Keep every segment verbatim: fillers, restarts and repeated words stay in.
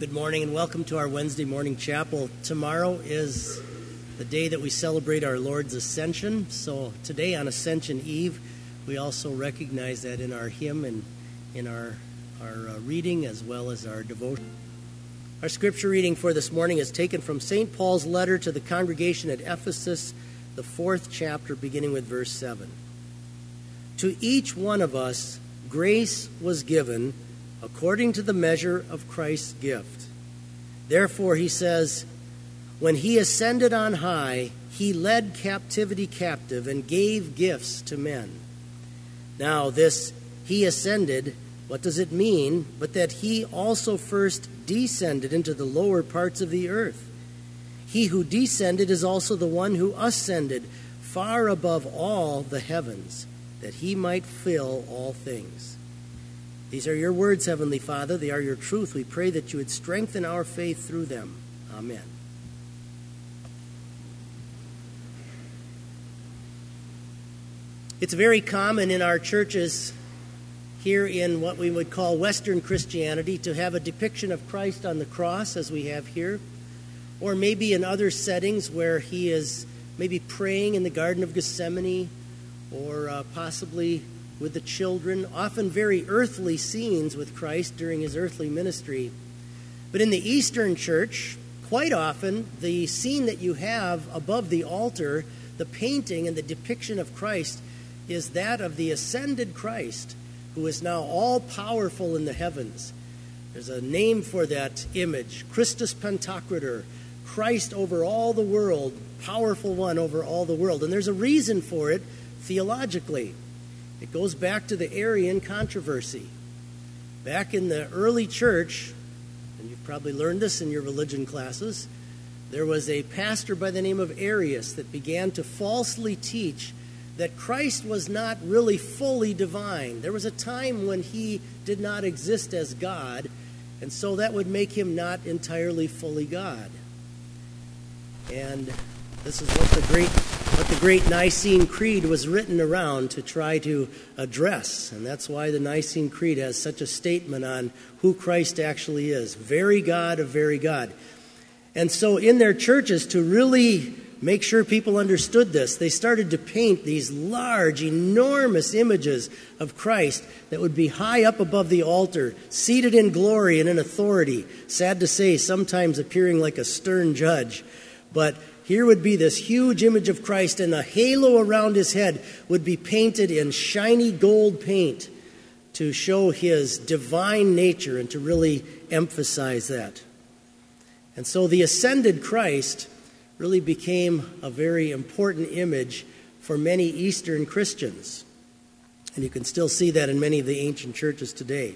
Good morning and welcome to our Wednesday morning chapel. Tomorrow is the day that we celebrate our Lord's Ascension. So today on Ascension Eve, we also recognize that in our hymn and in our, our uh, reading as well as our devotion. Our scripture reading for this morning is taken from Saint Paul's letter to the congregation at Ephesus, the fourth chapter, beginning with verse seven. To each one of us grace was given according to the measure of Christ's gift. Therefore, he says, when he ascended on high, he led captivity captive and gave gifts to men. Now, this he ascended, what does it mean? But that he also first descended into the lower parts of the earth. He who descended is also the one who ascended far above all the heavens, that he might fill all things. These are your words, Heavenly Father. They are your truth. We pray that you would strengthen our faith through them. Amen. It's very common in our churches here in what we would call Western Christianity to have a depiction of Christ on the cross, as we have here, or maybe in other settings where he is maybe praying in the Garden of Gethsemane, or uh, possibly with the children, often very earthly scenes with Christ during his earthly ministry. But in the Eastern Church, quite often, the scene that you have above the altar, the painting and the depiction of Christ, is that of the ascended Christ, who is now all-powerful in the heavens. There's a name for that image, Christus Pantocrator, Christ over all the world, powerful one over all the world. And there's a reason for it theologically. It goes back to the Arian controversy. Back in the early church, and you've probably learned this in your religion classes, there was a pastor by the name of Arius that began to falsely teach that Christ was not really fully divine. There was a time when he did not exist as God, and so that would make him not entirely fully God. And this is what the great what the great Nicene Creed was written around to try to address. And that's why the Nicene Creed has such a statement on who Christ actually is. Very God of very God. And so in their churches, to really make sure people understood this, they started to paint these large, enormous images of Christ that would be high up above the altar, seated in glory and in authority. Sad to say, sometimes appearing like a stern judge. But here would be this huge image of Christ, and the halo around his head would be painted in shiny gold paint to show his divine nature and to really emphasize that. And so the ascended Christ really became a very important image for many Eastern Christians. And you can still see that in many of the ancient churches today.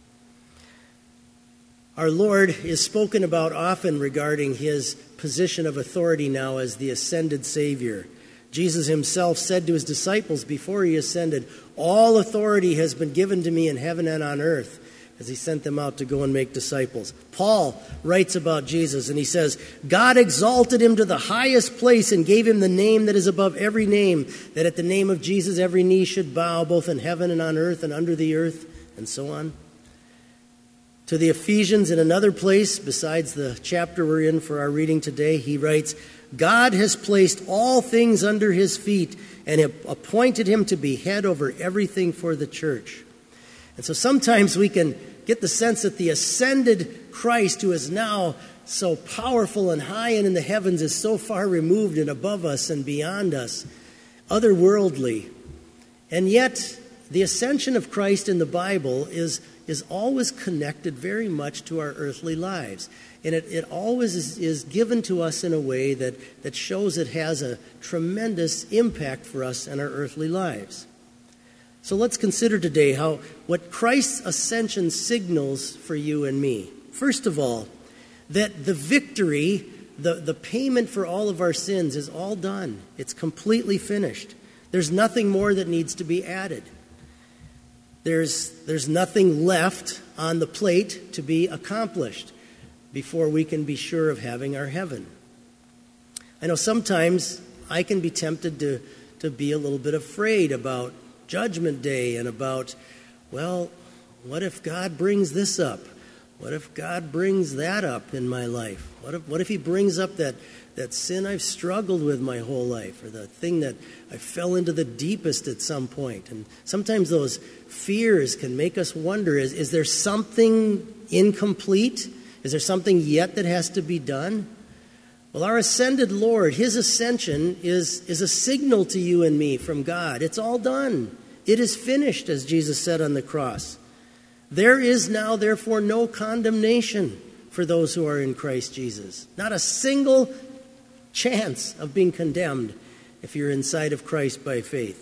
Our Lord is spoken about often regarding his position of authority now as the ascended Savior. Jesus himself said to his disciples before he ascended, "All authority has been given to me in heaven and on earth," as he sent them out to go and make disciples. Paul writes about Jesus, and he says, "God exalted him to the highest place and gave him the name that is above every name, that at the name of Jesus every knee should bow, both in heaven and on earth and under the earth," and so on. To the Ephesians, in another place, besides the chapter we're in for our reading today, he writes, "God has placed all things under his feet and appointed him to be head over everything for the church." And so sometimes we can get the sense that the ascended Christ, who is now so powerful and high and in the heavens, is so far removed and above us and beyond us, otherworldly. And yet, the ascension of Christ in the Bible is is always connected very much to our earthly lives. And it, it always is, is given to us in a way that, that shows it has a tremendous impact for us in our earthly lives. So let's consider today how what Christ's ascension signals for you and me. First of all, that the victory, the, the payment for all of our sins is all done. It's completely finished. There's nothing more that needs to be added. There's, there's nothing left on the plate to be accomplished before we can be sure of having our heaven. I know sometimes I can be tempted to, to be a little bit afraid about Judgment Day and about, well, what if God brings this up? What if God brings that up in my life? What if, what if he brings up that, that sin I've struggled with my whole life, or the thing that I fell into the deepest at some point? And sometimes those fears can make us wonder, is, is there something incomplete? Is there something yet that has to be done? Well, our ascended Lord, his ascension is, is a signal to you and me from God. It's all done. It is finished, as Jesus said on the cross. There is now, therefore, no condemnation for those who are in Christ Jesus. Not a single chance of being condemned if you're inside of Christ by faith.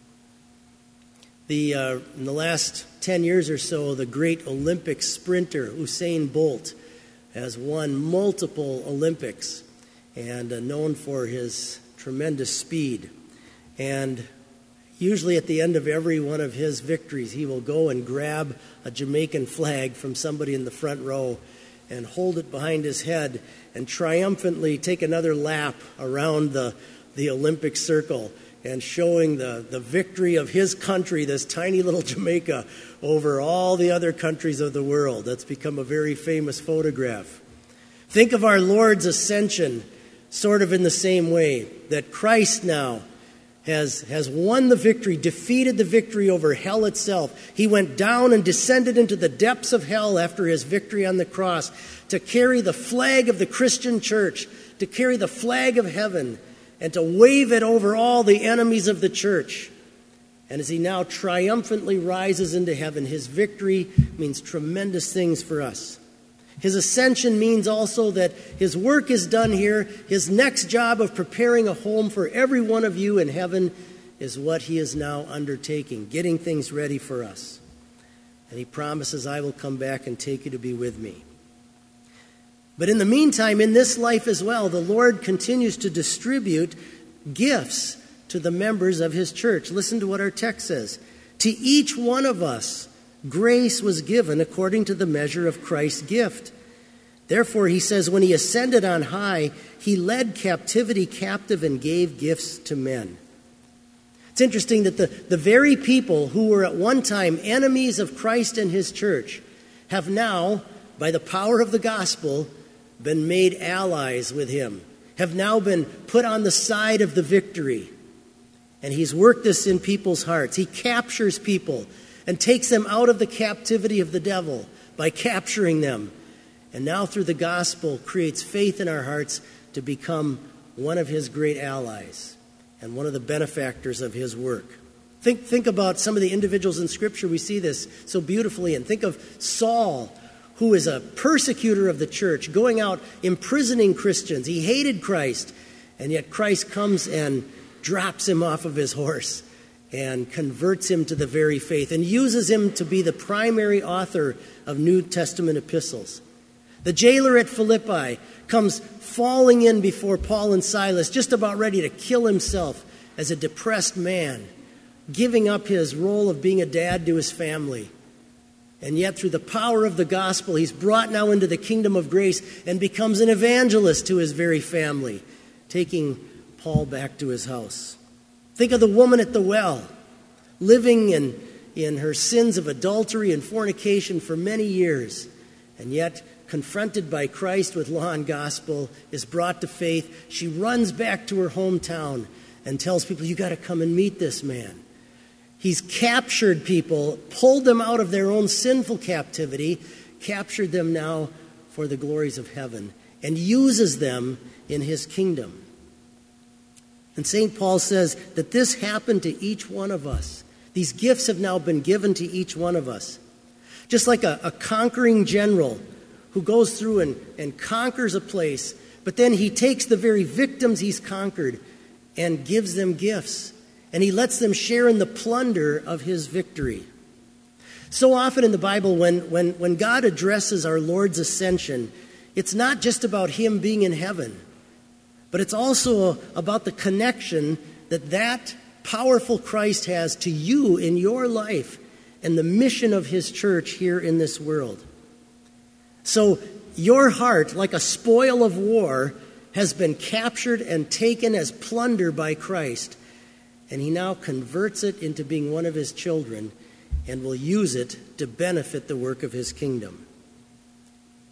The, uh, in the last ten years or so, the great Olympic sprinter Usain Bolt has won multiple Olympics and uh, known for his tremendous speed. And usually at the end of every one of his victories, he will go and grab a Jamaican flag from somebody in the front row and hold it behind his head and triumphantly take another lap around the, the Olympic circle, and showing the, the victory of his country, this tiny little Jamaica, over all the other countries of the world. That's become a very famous photograph. Think of our Lord's ascension sort of in the same way, that Christ now has, has won the victory, defeated the victory over hell itself. He went down and descended into the depths of hell after his victory on the cross to carry the flag of the Christian church, to carry the flag of heaven, and to wave it over all the enemies of the church. And as he now triumphantly rises into heaven, his victory means tremendous things for us. His ascension means also that his work is done here. His next job of preparing a home for every one of you in heaven is what he is now undertaking, getting things ready for us. And he promises, I will come back and take you to be with me. But in the meantime, in this life as well, the Lord continues to distribute gifts to the members of his church. Listen to what our text says. To each one of us, grace was given according to the measure of Christ's gift. Therefore, he says, when he ascended on high, he led captivity captive and gave gifts to men. It's interesting that the, the very people who were at one time enemies of Christ and his church have now, by the power of the gospel, been made allies with him, have now been put on the side of the victory. And he's worked this in people's hearts. He captures people and takes them out of the captivity of the devil by capturing them. And now through the gospel creates faith in our hearts to become one of his great allies and one of the benefactors of his work. Think, think about some of the individuals in Scripture we see this so beautifully in. Think of Saul, who is a persecutor of the church, going out imprisoning Christians. He hated Christ, and yet Christ comes and drops him off of his horse and converts him to the very faith and uses him to be the primary author of New Testament epistles. The jailer at Philippi comes falling in before Paul and Silas, just about ready to kill himself as a depressed man, giving up his role of being a dad to his family. And yet, through the power of the gospel, he's brought now into the kingdom of grace and becomes an evangelist to his very family, taking Paul back to his house. Think of the woman at the well, living in, in her sins of adultery and fornication for many years, and yet, confronted by Christ with law and gospel, is brought to faith. She runs back to her hometown and tells people, you got to come and meet this man. He's captured people, pulled them out of their own sinful captivity, captured them now for the glories of heaven, and uses them in his kingdom. And Saint Paul says that this happened to each one of us. These gifts have now been given to each one of us. Just like a, a conquering general who goes through and, and conquers a place, but then he takes the very victims he's conquered and gives them gifts. And he lets them share in the plunder of his victory. So often in the Bible, when, when, when God addresses our Lord's ascension, it's not just about him being in heaven, but it's also about the connection that that powerful Christ has to you in your life and the mission of his church here in this world. So your heart, like a spoil of war, has been captured and taken as plunder by Christ. And he now converts it into being one of his children and will use it to benefit the work of his kingdom.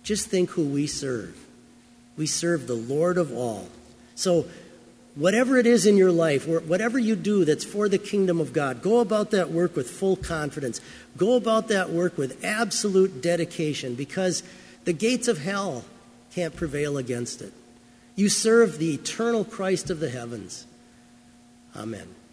just think who we serve. We serve the Lord of all. So whatever it is in your life, whatever you do that's for the kingdom of God, go about that work with full confidence. Go about that work with absolute dedication, because the gates of hell can't prevail against it. You serve the eternal Christ of the heavens. Amen.